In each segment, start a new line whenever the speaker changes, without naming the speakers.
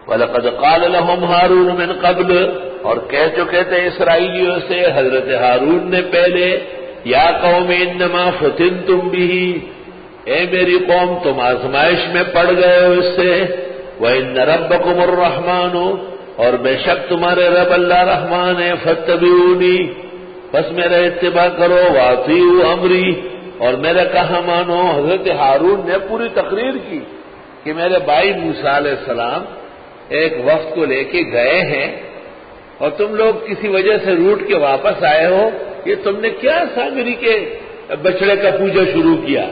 وَلَقَدْ قَالَ لَهُمْ هَارُونُ مِنْ قَبْلُ، اور کہہ چکے تھے اسرائیلیوں سے حضرت ہارون نے پہلے، یا قوم انما فتنتم به، اے میری قوم تم آزمائش میں پڑ گئے ہو اس سے، وَإِنَّ رَبَّكُمُ الرَّحْمَنُ، اور بے شک تمہارے رب اللہ رحمان ہے، فَاتَّبِعُونِی، بس میرا اتباع کرو، وَأَطِیعُوا أَمْرِی، اور میرا کہا مانو۔ حضرت ہارون نے پوری تقریر کی کہ میرے بھائی موسیٰ علیہ السلام ایک وفد کو لے کے گئے ہیں اور تم لوگ کسی وجہ سے روٹ کے واپس آئے ہو، یہ تم نے کیا سامری کے بچڑے کا پوجا شروع کیا؟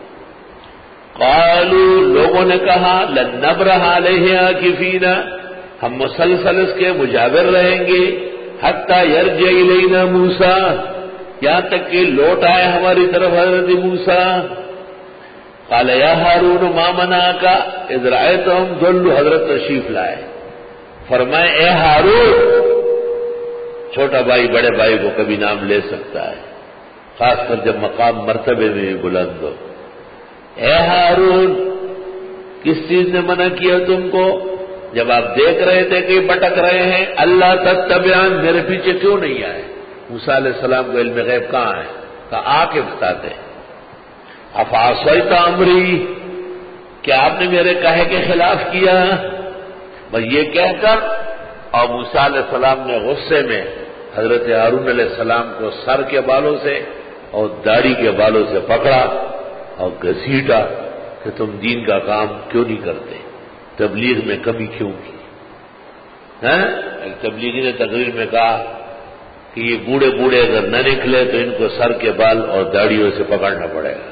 قالوا، لوگوں نے کہا، لن نبرح علیہ عاکفین، ہم مسلسل اس کے مجاور رہیں گے، حتی یرجع الینا موسیٰ، یہاں تک کہ لوٹ آئے ہماری طرف حضرت موسیٰ۔ قال یا ہارون ما منعک اذ رأیتہم ضلوا، حضرت تشریف لائے، فرمائے اے ہارون، چھوٹا بھائی بڑے بھائی کو کبھی نام لے سکتا ہے، خاص کر جب مقام مرتبے میں بھی بلند ہو۔ اے ہارون، کس چیز نے منع کیا تم کو جب آپ دیکھ رہے تھے کہ بٹک رہے ہیں؟ اللہ تتبعن، میرے پیچھے کیوں نہیں آئے؟ موسیٰ علیہ السلام کو علم غیب کہاں ہے؟ کہا آ کے بتاتے۔ افعصیت امری، کیا آپ نے میرے کہے کے خلاف کیا؟ بس یہ کہہ کر، اور موسیٰ علیہ السلام نے غصے میں حضرت ہارون علیہ السلام کو سر کے بالوں سے اور داڑھی کے بالوں سے پکڑا اور گھسیٹا کہ تم دین کا کام کیوں نہیں کرتے، تبلیغ میں کمی کیوں کی؟ ایک تبلیغی نے تقریر میں کہا کہ یہ بوڑھے بوڑھے اگر نہ نکلے تو ان کو سر کے بال اور داڑھیوں سے پکڑنا پڑے گا۔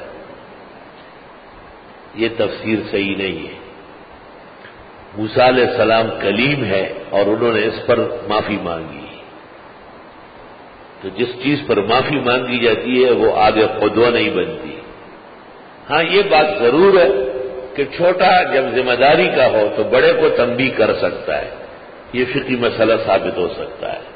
یہ تفسیر صحیح نہیں ہے۔ موسیٰ علیہ السلام کلیم ہے اور انہوں نے اس پر معافی مانگی، تو جس چیز پر معافی مانگی جاتی ہے وہ آگے قدوہ نہیں بنتی۔ ہاں یہ بات ضرور ہے کہ چھوٹا جب ذمہ داری کا ہو تو بڑے کو تنبیہ کر سکتا ہے، یہ فقہی مسئلہ ثابت ہو سکتا ہے۔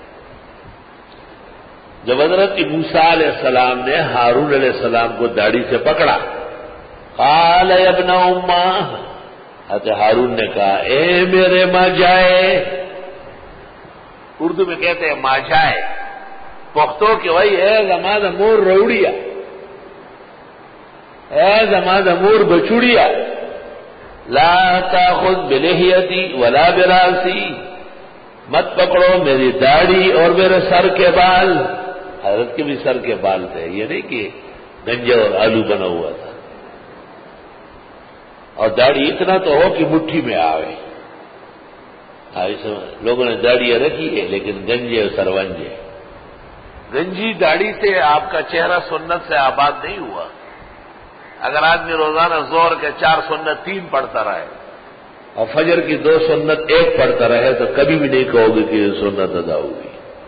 جب حضرت موسیٰ علیہ السلام نے ہارون علیہ السلام کو داڑھی سے پکڑا، قال یا ابن امہ، حضرت ہارون نے کہا اے میرے ماں جائے، اردو میں کہتے ہیں ماں جائے، پختو کہ بھائی اے زمان مور روڑیا، اے زمان مور بچوڑیا، لا تاخذ بلحیتی ولا براسی، مت پکڑو میری داڑھی اور میرے سر کے بال۔ حضرت کے بھی سر کے بال تھے، یہ نہیں کہ گنجا اور آلو بنا ہوا تھا، اور داڑھی اتنا تو ہو کہ مٹھی میں آوے۔ لوگوں نے داڑیاں رکھی ہے لیکن گنجے اور سرونجے، گنجی داڑھی سے آپ کا چہرہ سنت سے آباد نہیں ہوا۔ اگر آدمی روزانہ ظہر کے 4 سنت 3 پڑھتا رہے اور فجر کی 2 سنت 1 پڑھتا رہے تو کبھی بھی نہیں کہو گے کہ یہ سنت ادا ہوگی۔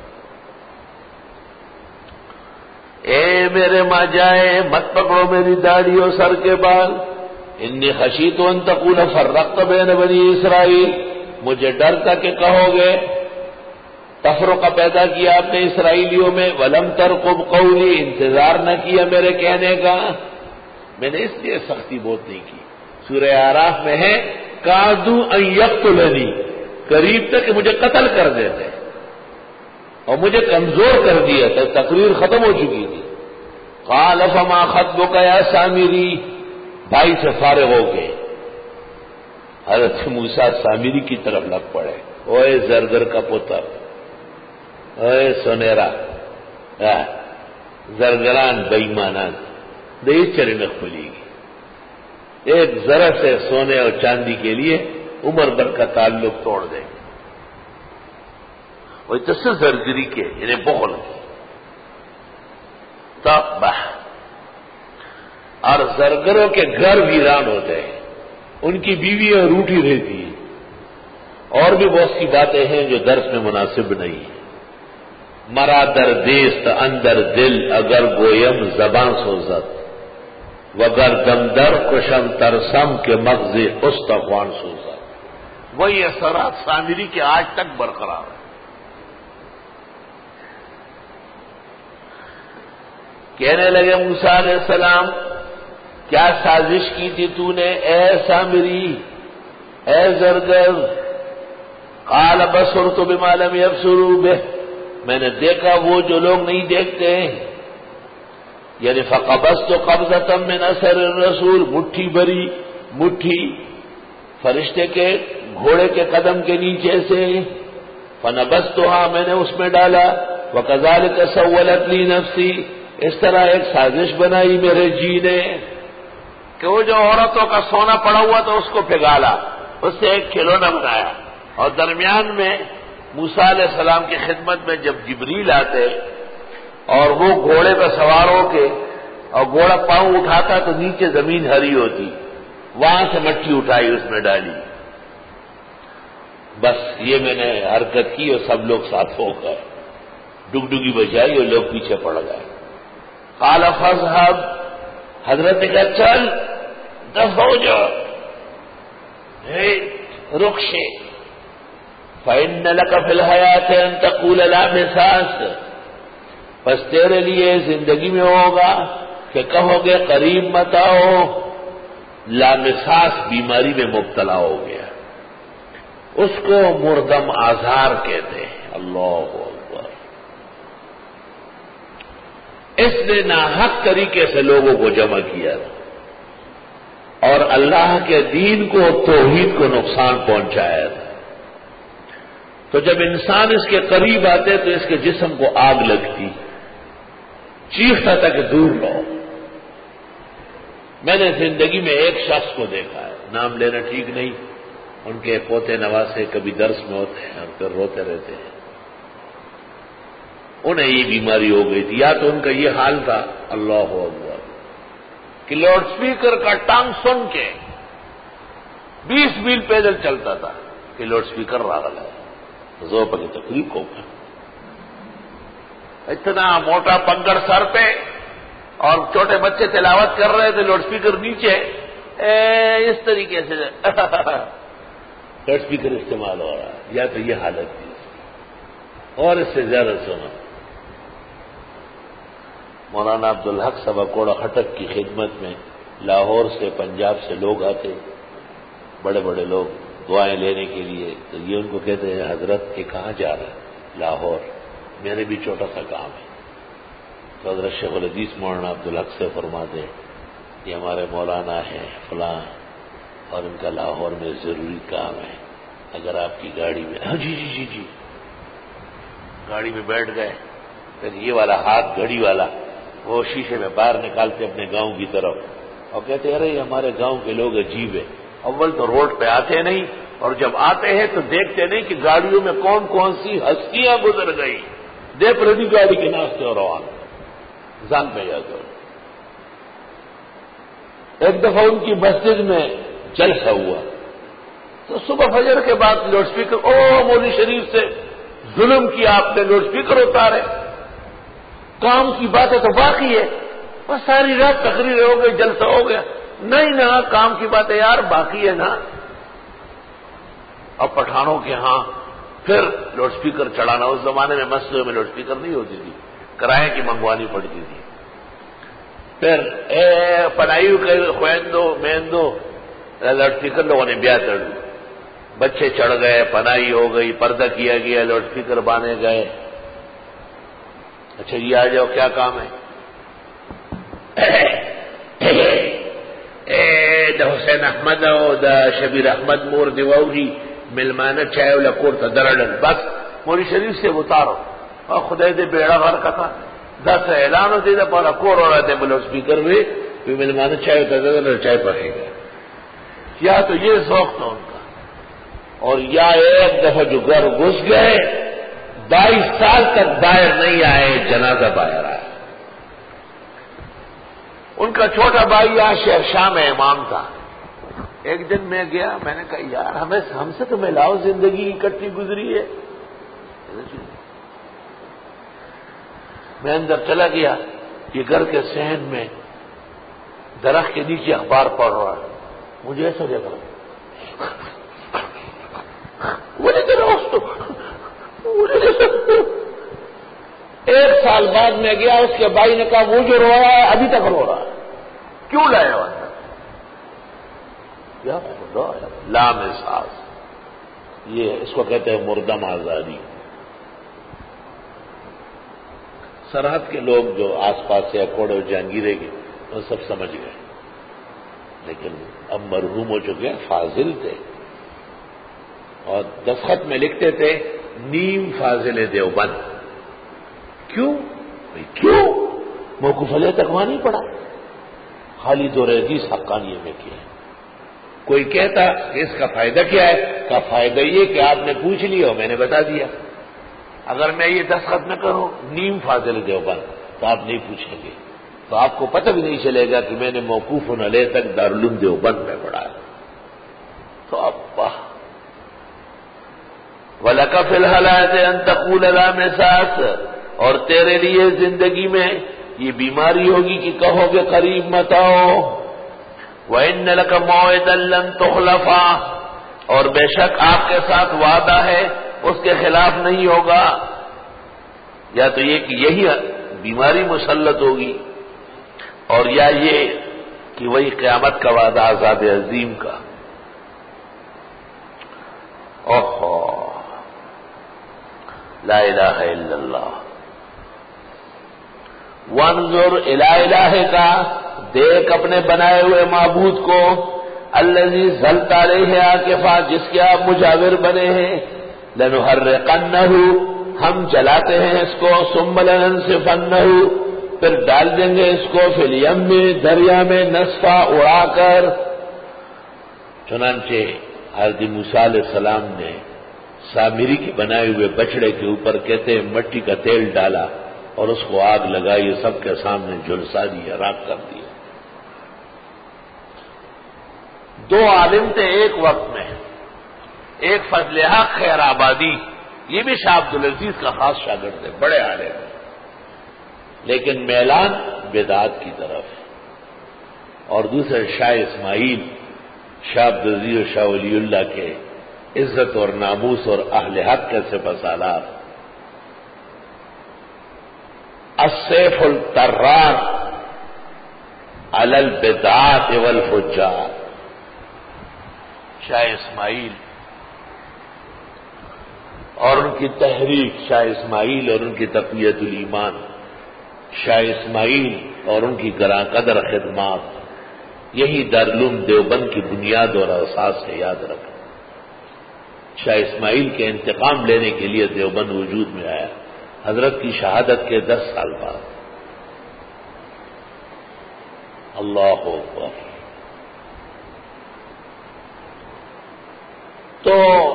اے میرے ماں جائے، مت پکڑو میری داڑھی اور سر کے بال، انی خشیت ان تقول فرقت بین بنی اسرائیل، مجھے ڈر تھا کہ کہو گے تفرقہ پیدا کیا آپ نے اسرائیلیوں میں، ولم ترقب قولی، انتظار نہ کیا میرے کہنے کا، میں نے اس لیے سختی بہت نہیں کی۔ سورہ اعراف میں ہے کادوا ان یقتلنی، قریب تک کہ مجھے قتل کر دیتے اور مجھے کمزور کر دیا تھا، تقریر ختم ہو چکی تھی۔ قال فما خطبک یا سامری، بھائی سے فارغ ہو کے حضرت موسیٰ سامری کی طرف لگ پڑے، اوے زرگر کا پتر، اوے سنیرا، زرگران بےایمانان، دئی چرن کھلی گی، ایک ذرا سے سونے اور چاندی کے لیے عمر بھر کا تعلق توڑ دیں گے۔ وہی تو سے زرگری کے انہیں بخل کی تباہ، اور زرگروں کے گھر ویران ہوتے ہیں، ان کی بیویاں روٹھی رہتی ہیں، اور بھی بہت سی باتیں ہیں جو درس میں مناسب نہیں ہیں۔ مرا در دیست اندر دل اگر گویم زبان سوزد، وگر دم در کشم ترسم کے مغز استخوان سوزد، وہی اثرات سامری کے آج تک برقرار ہیں۔ کہنے لگے موسیٰ علیہ السلام کیا سازش کی تھی تو نے اے سامری، اے زرگر، قال بصرت بما لم يبصروا به، میں نے دیکھا وہ جو لوگ نہیں دیکھتے ہیں، یعنی فقبضت قبضة من اثر الرسول، مٹھی بری مٹھی فرشتے کے گھوڑے کے قدم کے نیچے سے، فنبذتها، میں نے اس میں ڈالا، وكذلك سولت لي نفسي، اس طرح ایک سازش بنائی میرے جی نے کہ وہ جو عورتوں کا سونا پڑا ہوا تھا اس کو پگھالا، اس سے ایک کھلونا بنایا، اور درمیان میں موسیٰ علیہ السلام کی خدمت میں جب جبریل آتے اور وہ گھوڑے پہ سوار ہو کے اور گھوڑا پاؤں اٹھاتا تو نیچے زمین ہری ہوتی، وہاں سے مٹی اٹھائی اس میں ڈالی، بس یہ میں نے حرکت کی اور سب لوگ ساتھ ہو گئے، ڈگڈگی بجائی اور لوگ پیچھے پڑ گئے۔ قال فاذهب، حضرت نے کہا چل دفع ہو جاؤ، رخشے، فإن لك في الحیات ان تقول لا مساس، بس تیرے لیے زندگی میں ہوگا کہ کہو گے قریب مت آؤ، لامساس بیماری میں مبتلا ہو گیا، اس کو مردم آزار کہتے ہیں۔ اللہ اکبر، اس نے ناحق طریقے سے لوگوں کو جمع کیا تھا اور اللہ کے دین کو، توحید کو نقصان پہنچایا تھا۔ تو جب انسان اس کے قریب آتے تو اس کے جسم کو آگ لگتی، چیختا تھا کہ دور رہو۔ میں نے زندگی میں ایک شخص کو دیکھا ہے، نام لینا ٹھیک نہیں، ان کے پوتے نواسے کبھی درس میں ہوتے ہیں اور پھر روتے رہتے ہیں، انہیں یہ بیماری ہو گئی تھی، یا تو ان کا یہ حال تھا، اللہ اکبر، کہ لاؤڈ سپیکر کا ٹانگ سن کے 20 میل پیدل چلتا تھا کہ لاؤڈ سپیکر راغل ہے، زور پر تکلیف ہو گیا، اتنا موٹا پنگڑ سر پہ اور چھوٹے بچے تلاوت کر رہے تھے، لاؤڈ سپیکر نیچے، اس طریقے سے لاؤڈ سپیکر استعمال ہو رہا ہے، یا تو یہ حالت تھی اور اس سے زیادہ سنا۔ مولانا عبدالحق صاحب کوڑا خٹک کی خدمت میں لاہور سے، پنجاب سے لوگ آتے، بڑے بڑے لوگ دعائیں لینے کے لیے، تو یہ ان کو کہتے ہیں حضرت کہ کہاں جا رہا ہے؟ لاہور، میرے بھی چھوٹا سا کام ہے۔ تو حضرت شیخ الحدیث مولانا عبدالحق سے فرماتے یہ ہمارے مولانا ہیں فلاں اور ان کا لاہور میں ضروری کام ہے، اگر آپ کی گاڑی میں، ہاں جی جی جی جی، گاڑی میں بیٹھ گئے، پھر یہ والا ہاتھ گھڑی والا وہ شیشے میں باہر نکالتے اپنے گاؤں کی طرف اور کہتے ارے یہ ہمارے گاؤں کے لوگ عجیب ہے، اول تو روڈ پہ آتے نہیں اور جب آتے ہیں تو دیکھتے نہیں کہ گاڑیوں میں کون کون سی ہستیاں گزر گئی، دیکھ ردی گاڑی کے ناستے اور روان جان پہ جاتے۔ ایک دفعہ ان کی مسجد میں جلسہ ہوا تو صبح فجر کے بعد لاؤڈ سپیکر، او مولوی شریف سے ظلم کیا آپ نے، لاؤڈ سپیکر اتارے، کام کی بات ہے تو باقی ہے، بس ساری رات تقریر ہو گئی، جلسہ ہو گیا، نہیں نا کام کی بات ہے یار، باقی ہے نا۔ اب پٹھانوں کے ہاں پھر لاؤڈ سپیکر چڑھانا، اس زمانے میں مسجدوں میں لاؤڈ سپیکر نہیں ہوتی تھی، کرائے کی منگوانی پڑتی تھی، پھر پڑھائی کے خویندو میندو لاؤڈ سپیکر لوگوں نے بیاہ چڑھ، بچے چڑھ گئے، پناہی ہو گئی، پردہ کیا گیا، لاؤڈ سپیکر بانے گئے، اچھا یہ آ جاؤ کیا کام ہے؟ دا حسین احمد او دا شبیر احمد مور دیواؤری ملمانه چای ولا کور ته درړل، بس مولوی شریف سے اتارو اور خدای دې بیڑا غر کتا دا څه اعلان دی دا پر کور راته بل سپیکر وی ملمانه چای ته درړل، چای پخې گا، یا تو یہ ذوق تھا ان کا، اور یا ایک دفعہ جو گھر گھس گئے 22 سال تک باہر نہیں آئے، جنازہ باہر آیا۔ ان کا چھوٹا بھائی یہاں شہر شاہ میں امام تھا، ایک دن میں گیا، میں نے کہا یار ہم سے تو ملاؤ، زندگی اکٹھی گزری ہے، میں اندر چلا گیا، یہ گھر کے صحن میں درخت کے نیچے اخبار پڑھ رہا ہے، مجھے ایسا دیکھ رہا ایک سال بعد میں گیا، اس کے بھائی نے کہا وہ جو رو رہا ہے ابھی تک رو رہا ہے، کیوں لائے ہو؟ یا خدا لام احساس، یہ اس کو کہتے ہیں مردم آزادی. سرحد کے لوگ جو آس پاس سے اکوڑے اور جہانگیرے کے وہ سب سمجھ گئے، لیکن اب مرحوم ہو چکے، فاضل تھے اور دستخط میں لکھتے تھے نیم فاضل دیوبند. کیوں کیوں موقوف علیہ تک وہاں نہیں پڑا، خالی دو ریزیز حقانیے میں کیا. کوئی کہتا کہ اس کا فائدہ کیا ہے، کا فائدہ یہ کہ آپ نے پوچھ لیا اور میں نے بتا دیا. اگر میں یہ دستخط نہ کروں نیم فاضل دیوبند تو آپ نہیں پوچھیں گے، تو آپ کو پتہ بھی نہیں چلے گا کہ میں نے موقوف علیہ تک دارالعلوم دیوبند میں پڑھا ہے. تو اب وَلَكَ فِي الْحَلَاةِ أَن تَقُولَ لَا مِسَاسَ، اور تیرے لیے زندگی میں یہ بیماری ہوگی کہ کہو گے قریب مت آؤ. وَإِنَّ لَكَ مَوْعِدًا لَّن تُخْلَفَا، اور بے شک آپ کے ساتھ وعدہ ہے اس کے خلاف نہیں ہوگا. یا تو یہ کہ یہی بیماری مسلط ہوگی، اور یا یہ کہ وہی قیامت کا وعدہ عذاب عظیم کا. اوہو لا الہ الا اللہ. وانظر الی الہک، دیکھ اپنے بنائے ہوئے معبود کو، الذی ظلت علیہ عاکفا، جس کے آپ مجاور بنے ہیں. لنحرقنہ، ہم جلاتے ہیں اس کو، ثم لننسفنہ، پھر ڈال دیں گے اس کو، فی الیم، دریا میں، نسفا، اڑا کر. چنانچہ حضرت موسیٰ علیہ السلام نے سامری کے بنائے ہوئے بچڑے کے اوپر کہتے ہیں مٹی کا تیل ڈالا اور اس کو آگ لگائی، سب کے سامنے جھلسا دیا، راکھ کر دیا. دو عالم تھے ایک وقت میں، ایک فضل حق خیر آبادی، یہ بھی شاہ عبدالعزیز کا خاص شاگرد ہے، بڑے عالم ہیں، لیکن میلان بدعات کی طرف. اور دوسرے شاہ اسماعیل، شاہ عبدالعزیز اور شاہ ولی اللہ کے عزت اور ناموس اور اہل حق کے سپہ سالار. السیف الطرار علی البدعات والفجار. شاہ اسماعیل اور ان کی تحریک، شاہ اسماعیل اور ان کی تقویت الایمان، شاہ اسماعیل اور ان کی گراں قدر خدمات، یہی دارالعلوم دیوبند کی بنیاد اور اساس ہے، یاد رکھیں. شاہ اسماعیل کے انتقام لینے کے لیے دیوبند وجود میں آیا، حضرت کی شہادت کے 10 سال بعد. اللہ اکبر. تو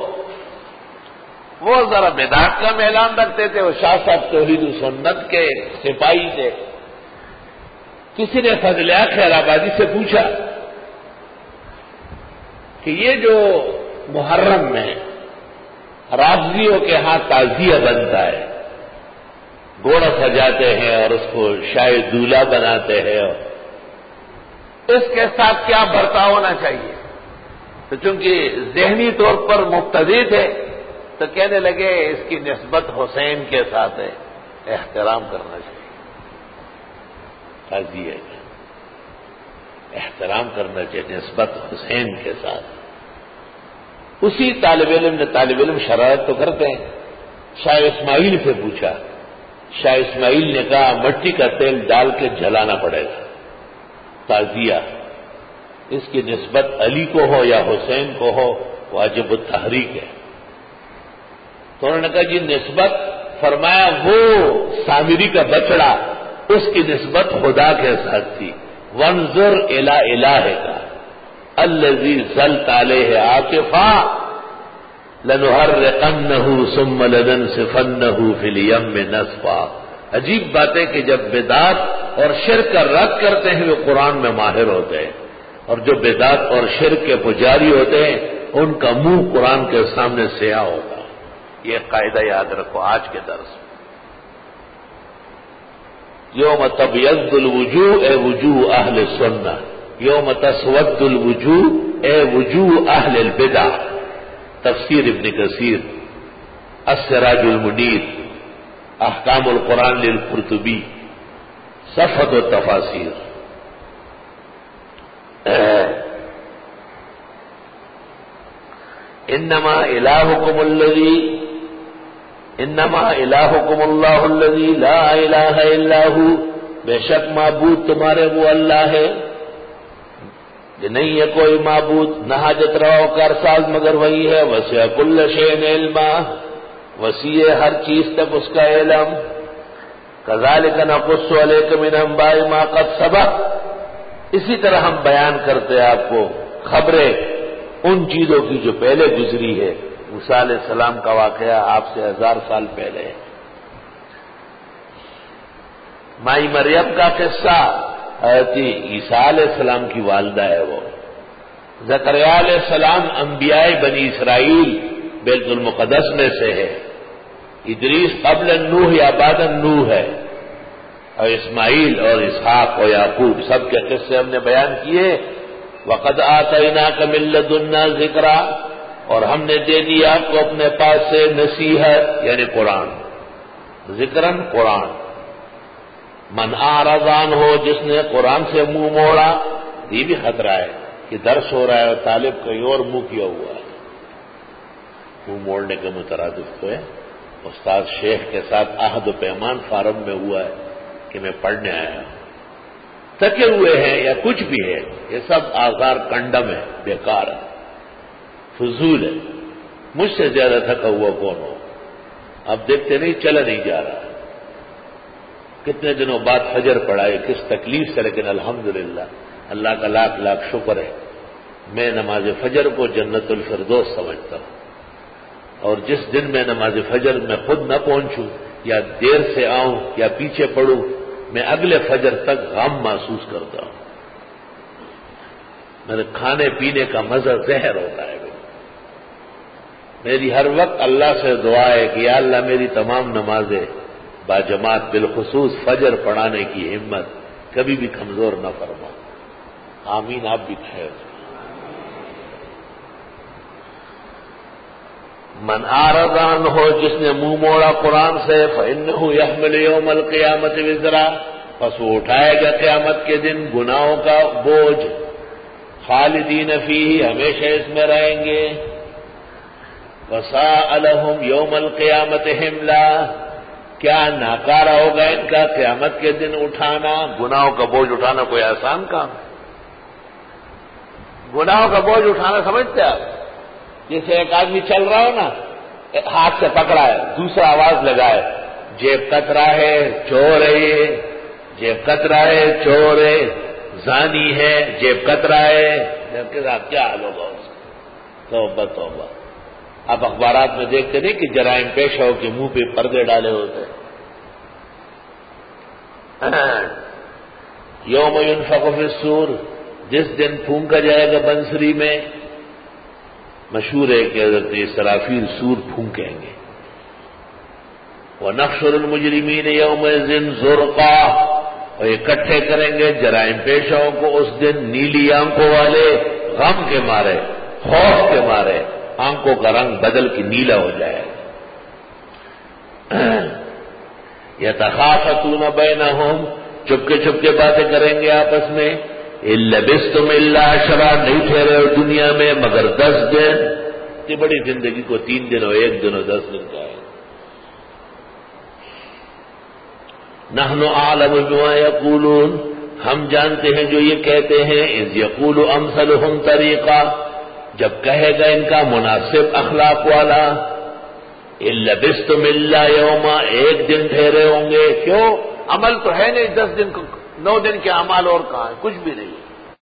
وہ ذرا بدعت کا میلان رکھتے تھے، وہ شاہ صاحب توحید و سنت کے سپاہی تھے. کسی نے فضل حق خیر آبادی سے پوچھا کہ یہ جو محرم میں رافضیوں کے ہاں تعزیہ بنتا ہے، گھوڑا سجاتے ہیں اور اس کو شاید دولہا بناتے ہیں، اس کے ساتھ کیا برتاؤ ہونا چاہیے؟ تو چونکہ ذہنی طور پر مقتدی تھے تو کہنے لگے اس کی نسبت حسین کے ساتھ ہے، احترام کرنا چاہیے. تعزیہ احترام کرنا چاہیے نسبت حسین کے ساتھ. اسی طالب علم شرارت تو کرتے ہیں. شاہ اسماعیل سے پوچھا، شاہ اسماعیل نے کہا مٹی کا تیل ڈال کے جلانا پڑے گا. تعزیہ اس کی نسبت علی کو ہو یا حسین کو ہو واجب التحریک ہے. تو انہوں نے کہا جی نسبت، فرمایا وہ سامری کا بچڑا اس کی نسبت خدا کے ساتھ تھی. وانظر الی الہک الذی ظلت علیہ عاکفا لنحرقنہ ثم لننسفنہ فی الیم نسفا. عجیب بات ہے کہ جب بدعت اور شرک کا رد کرتے ہیں وہ قرآن میں ماہر ہوتے ہیں، اور جو بدعت اور شرک کے پجاری ہوتے ہیں ان کا منہ قرآن کے سامنے سیاہ ہوتا. یہ قاعدہ یاد رکھو آج کے درس میں. یوم تبیض الوجوہ اے وجوہ اہل سنہ، یوم تسود الوجوہ اے وجوہ اہل البدع. تفسیر ابن کثیر، السراج المنیر، احکام القرآن للقرطبی، صفحۃ التفاسیر. انما الہکم اللہ الذی لا الہ الا هو، بے شک معبود تمہارے وہ اللہ ہے کہ نہیں ہے کوئی معبود، نہ حاجت روا و کارساز مگر وہی ہے، وسع کل شیء علما، وسیع ہر چیز تک اس کا علم، کذالک نقص علیک من انباء ما قد سبق، اسی طرح ہم بیان کرتے ہیں آپ کو خبریں ان چیزوں کی جو پہلے گزری ہے۔ موسیٰ علیہ السلام کا واقعہ آپ سے 1000 سال پہلے ہے۔ مائی مریم کا قصہ حضرت عیسیٰ علیہ السلام کی والدہ ہے وہ۔ زکریا علیہ السلام انبیاء بنی اسرائیل بیت المقدس میں سے ہے۔ ادریس قبل نوح یا بعد نوح ہے، اور اسماعیل اور اسحاق اور یعقوب سب کے قصے ہم نے بیان کیے۔ وَقَدْ آتَيْنَاكَ مِن لَّدُنَّا ذِكْرًا، اور ہم نے دے دیا آپ کو اپنے پاس سے نصیحت یعنی قرآن، ذکرن قرآن۔ من اعرض عنہ، جس نے قرآن سے منہ موڑا، یہ بھی خطرہ ہے کہ درس ہو رہا ہے اور طالب کہیں اور منہ کیا ہوا ہے۔ منہ موڑنے کے مترادف تو ہے استاد شیخ کے ساتھ عہد و پیمان فارم میں ہوا ہے کہ میں پڑھنے آیا ہوں، تھکے ہوئے ہیں یا کچھ بھی ہے، یہ سب آزار کنڈم ہے، بیکار ہے، فضول ہے۔ مجھ سے زیادہ تھکا ہوا کون ہو؟ اب دیکھتے نہیں چلا نہیں جا رہا، کتنے دنوں بعد فجر پڑھائے، کس تکلیف سے، لیکن الحمدللہ اللہ کا لاکھ لاکھ شکر ہے، میں نماز فجر کو جنت الفردوس سمجھتا ہوں، اور جس دن میں نماز فجر میں خود نہ پہنچوں یا دیر سے آؤں یا پیچھے پڑوں، میں اگلے فجر تک غم محسوس کرتا ہوں۔ میرے کھانے پینے کا مزہ زہر ہوتا ہے۔ میری ہر وقت اللہ سے دعا ہے کہ یا اللہ میری تمام نمازیں باجماعت بالخصوص فجر پڑھانے کی ہمت کبھی بھی کمزور نہ فرما۔ آمین، آپ بھی خیر۔ من اعرض عنہ، جس نے منہ موڑا قرآن سے، فإنہ یحمل یوم القیامت وزرا، پس وہ اٹھائے گا قیامت کے دن گناہوں کا بوجھ، خالدین فیہ، ہمیشہ اس میں رہیں گے، وساء لہم یوم القیامت حملا، کیا ناکارہ ہوگا ان کا قیامت کے دن اٹھانا، گناہوں کا بوجھ اٹھانا کوئی آسان کام؟ گناہوں کا بوجھ اٹھانا سمجھتے آپ؟ جیسے ایک آدمی چل رہا ہو نا، ہاتھ سے پکڑا ہے، دوسرا آواز لگائے، جیب کترا ہے، چور ہے، یہ جیب کترا ہے، چور ہے، زانی ہے، جیب کترا ہے، جب کے ساتھ کیا حال ہوگا اس کا؟ توبہ توبہ۔ آپ اخبارات میں دیکھتے نہیں کہ جرائم پیشوں کے منہ پہ پردے ڈالے ہوتے ہیں۔ یوم ينفخ فی الصور، جس دن پھونکا جائے گا بنسری میں، مشہور ہے کہ حضرت اسرافیل سور پھونکیں گے۔ وَنَحْشُرُ الْمُجْرِمِينَ يَوْمَئِذٍ زُرْقًا، اور اکٹھے کریں گے جرائم پیشوں کو اس دن نیلی آنکھوں والے، غم کے مارے، خوف کے مارے، آنکھوں کا رنگ بدل کے نیلا ہو جائے۔ یتخافتون بینہم، چپکے چپکے باتیں کریں گے آپس میں، ان لبثتم الا عشرا، نہیں ٹھہرے ہو دنیا میں مگر 10 دن، اتنی بڑی زندگی کو 3 دن اور 1 دن اور 10 دن کا ہے۔ نحن اعلم بما یقولون، ہم جانتے ہیں جو یہ کہتے ہیں، اذ یقول امثلهم طریقا، جب کہے گا ان کا مناسب اخلاق والا، ان لبثتم الا یوما، 1 دن ٹھہرے ہوں گے، کیوں؟ عمل تو ہے نہیں 10 دن کو، 9 دن کے اعمال اور کہاں ہے؟ کچھ بھی نہیں۔